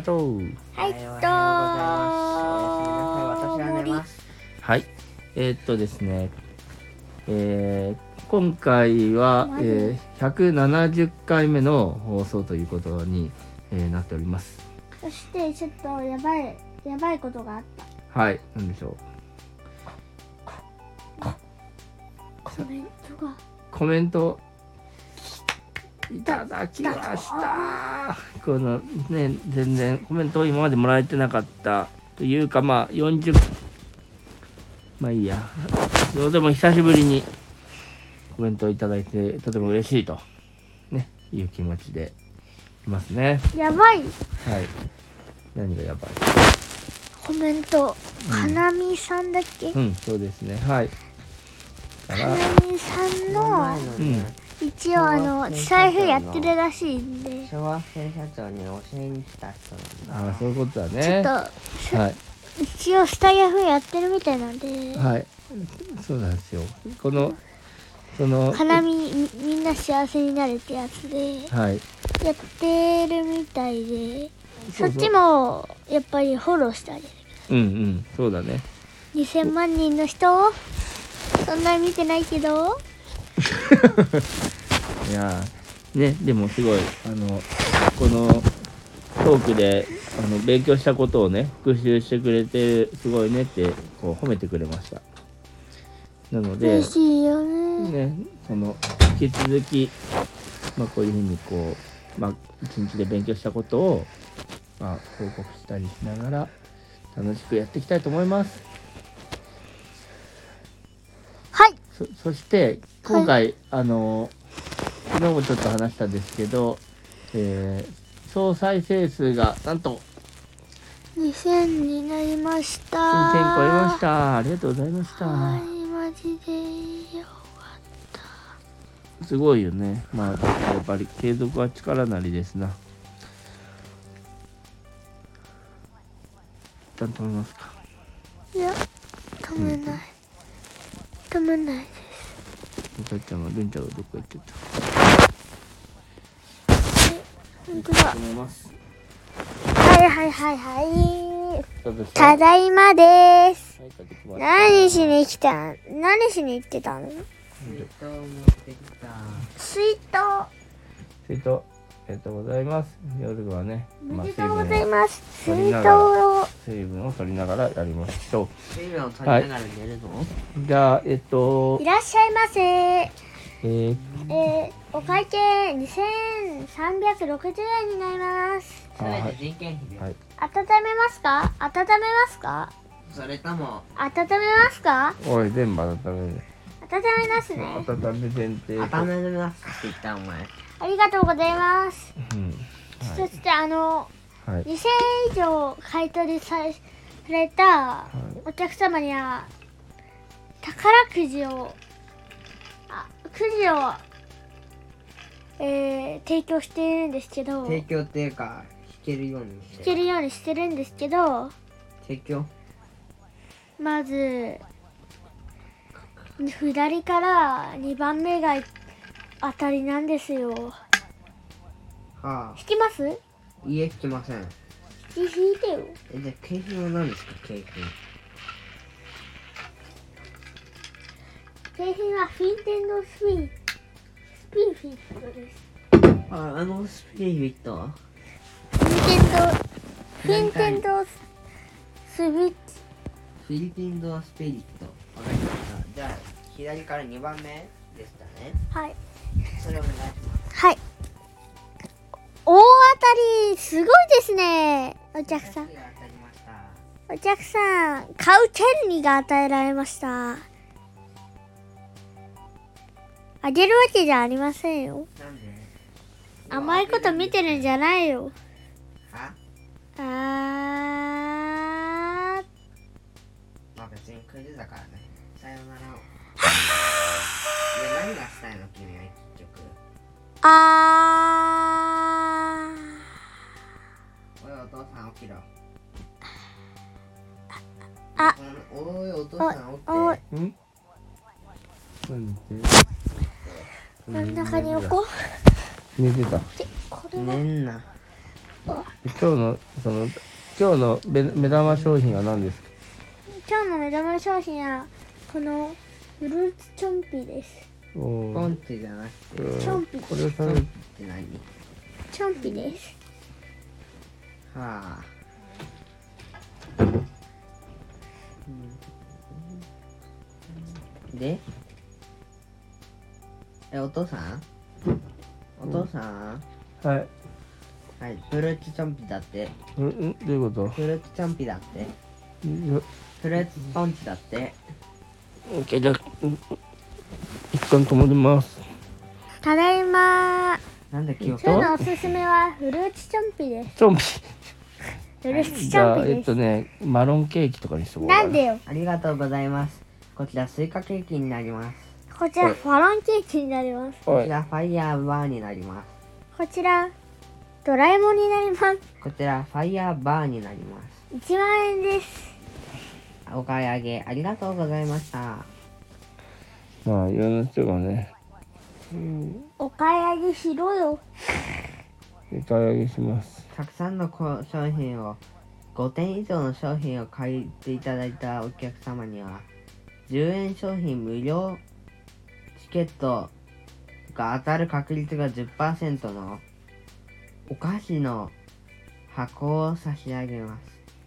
とう。 はい、 おはようございます。私は寝ます。 はい。ですね、今回は、170回目の放送ということに、なっております。 そしてちょっとやばいことがあった。 はい、なんでしょう。コメントいただきました。このね、全然コメントを今までもらえてなかったというか、まあ40、まあいいや。どうでも久しぶりにコメントをいただいてとても嬉しいとねいう気持ちでいますね。 やばい。 はい。何がやばい？ コメント、かなみさんだっけ？ うん、そうですね。はい。 かなみさんの、一応財布やってるらしいんで。 小学生社長に教えに来た人なんだ。 ああ、そういうことだね。 ちょっと、はい。一応スタイフやってるみたいなんで。 はい。そうなんですよ。 かなみんな幸せになるってやつで、 はい。 やってるみたいで、そっちもやっぱりフォローしてあげる。 うんうん、そうだね。 2000万人の人そんな見てないけどいやね、でもすごいこのトークで勉強したことをね復習してくれてすごいねってこう褒めてくれました。なので嬉しいよね。 引き続き、まあ、こういうふうにこう、まあ、一日で勉強したことを、まあ、報告したりしながら楽しくやっていきたいと思います。 はい。 そして今回、昨日もちょっと話したんですけど、総再生数がなんと 2000になりました。 1000超えました。ありがとうございました。 はい、マジでよかった。 すごいよね。まあやっぱり継続は力なりですな。一旦止めますか。 いや、止めない。止めないです。 お母ちゃんがルンちゃんがどっか行ってた。 本当だ。 止めます。 はい。ただいまです。何しに来た？何しに行ってたの？ 水筒を持ってきた。 水筒。 ありがとうございます。夜はね、 おめでとうございます。水筒水分を取りながらやりましょう。 水分を取りながら寝るの？ じゃあいらっしゃいませ。お会計2360円になります。 それで人件費で。 はい。 温めますか？ それとも温めますか？ おい、全部温める。 温めますね。 温め前提。 温めますって言ったお前。 ありがとうございます。 はい、 そしてはい、 2000円以上買い取りされたお客様には宝くじを提供しているんですけど、 提供っていうか弾けるようにしてるんですけど、 提供まず左から2番目が当たりなんですよ。 はあ。 引きます？ いえ、引きません。 引いてよ。 じゃあ景品は何ですか？景品はフィンテンドスピンフィットです。 スピリフィット。 フィンテンドスピット。 フィリピンドスピリット。わかりました。じゃあ左から2番目でしたね。 はい。 それお願いします。 はい。大当たりすごいですね。お客さん、買う権利が与えられました。あげるわけじゃありませんよ。 なんで？ 甘いこと見てるんじゃないよ。 は？まあ別にクイズだからね。さよならを。何がしたいの君は結局。おいお父さん起きろ。おいお父さん起きて。 真ん中に置こう。 寝てた。 これは寝んな。 今日の目玉商品は何ですか？ 今日の目玉商品はこのフルーツチョンピです。 おポンーチじゃなくてチョンピこれ食べポンチって何？ チョンピです。 はあ、でお父さんはいはいフルーツチョンピだってどういうこと？ フルーツチョンピだってよフルーツポンチだって OK じゃあ一旦止まります。 ただいま。 なんだ今日今日のおすすめはフルーツチョンピです。 チョンピフルーツチじゃあョンピです。 マロンケーキとかにしとこうかなんでよ。 ありがとうございます。こちらスイカケーキになります。 こちらファロンケーキになります。 おいこちらファイヤーバーになります。 こちらドラえもんになります。 こちらファイヤーバーになります。 1万円です。 お買い上げありがとうございました。 まあいろんな人がねお買い上げしろよ。 お買い上げします。 たくさんの商品を5点以上の商品を買っていただいたお客様には10円商品無料チケットが当たる確率が 10% のお菓子の箱を差し上げます。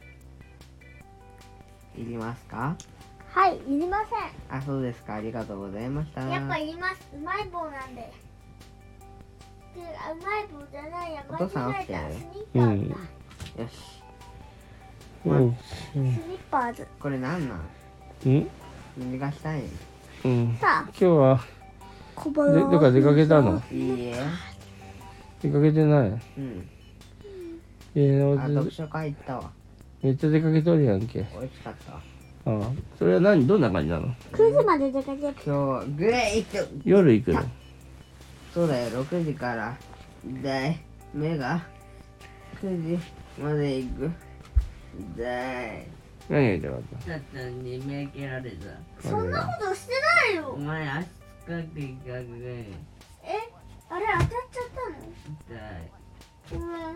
いりますか？ はい、いりませあ、そうですか。ありがとうございました。 ん。やっぱいります。うまい棒なんで。てかうまい棒じゃないや。 お父さん間違えた。 起きてるスニッパーズだ。 よし。 うんスニッパーズ。 これなんなん？ うん何がしたいん？ うんさあ、 今日は小腹どっか出かけたの？ いいえ。 出かけてない？ うん。 家のあ、読書会行ったわ。 めっちゃ出かけとるやんけ。 美味しかったわ。 ああそれはどんな感じなの？ 9時まで出かける。 今日、グレイト。 夜行くの？ そうだよ、6時から。だい。目が9時まで行く。だい。 何が言いたかった？ ちょっとに目開けられた。 そんなことしてないよ。 お前足つかっていかぐれ。 あれ当たっちゃったの？ だい。 ごめん。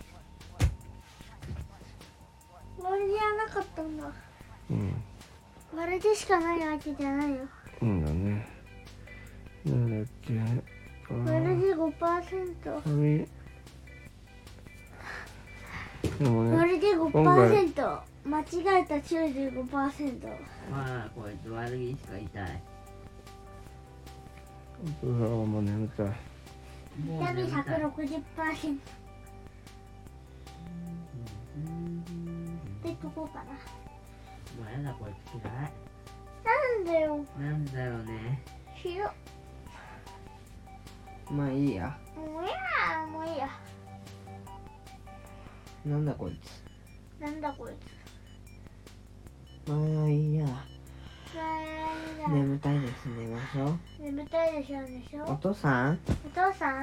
割りはなかったんだ。 うん割れでしかないわけじゃないよ。 うんだね。なんだっけ。 割れで 5%。 でもね割れで今回 5%。間違えた 95%。 まあ、こいつ悪気しか痛い。 お父さんはもう眠たい。 痛み 160%。で、ここかな。 もうやだ、こいつ嫌い。 なんだよ。 なんだろうね。 ひど。 まあいいや。 もういいや、もういいや。 なんだこいつ。 なんだこいつ。 まあいいや。 ね眠たいです。寝ましょう。 眠たいでしょお父さんお父さん、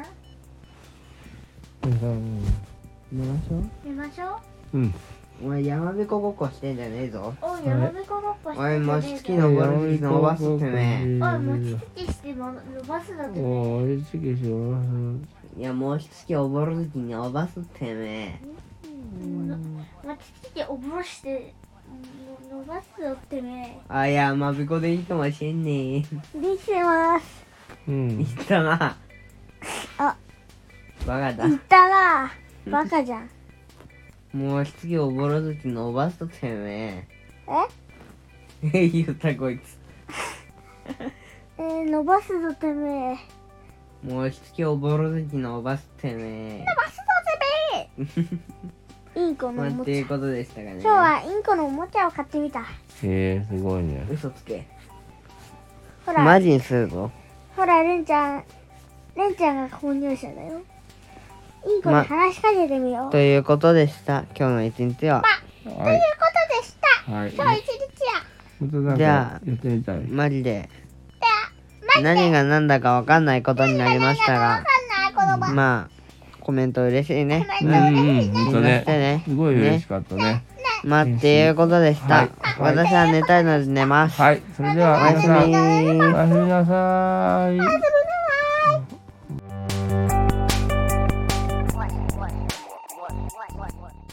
寝ましょう。 寝ましょう。 うん。 お前山彦ごっこしてんじゃねえぞ。 おい、山彦ごっこしておい、もしきの。 登る日伸ばすってめおい、もちつきしても伸ばすだってね。 おー、つけしよいや、もうしつきおぼる時に伸ばすってめもちつきおぼろして伸ばすよってね。 あ、いや、まびこでいいかもしんねできてます。 う。うえ。 ん言。ったな。 あ、 バカだ言。ったな。バカじゃん。 もうしつきおぼる時伸ばすってめええ。言ったこいつ。 伸ばすぞてめえ。 もうしつきおぼる時伸ばすってめえ。 伸ばすぞてめえ。インコのまあ、 おもちゃ。 っていうことでしたかね。 今日はインコのおもちゃを買ってみた。 すごいね。 嘘つけ。 ほら、 マジにするぞ。 ほら、レンちゃんが購入者だよ。インコに話しかけてみよう。 ということでした。今日の一日は。 ということでした。 はい。 今日一日や。 本当なんかじゃあやってみたい。 マジで。何が何だかわかんないことになりましたが。 わかんないこの場。 まあ、コメント嬉しいね。 うんうん、本当してね。 ね。 すごい嬉しかったね。 まあ、っていうことでした。 はい私は寝たいので寝ます。 はい、それではおやす皆さん、 み。 おやすみなさい。 what?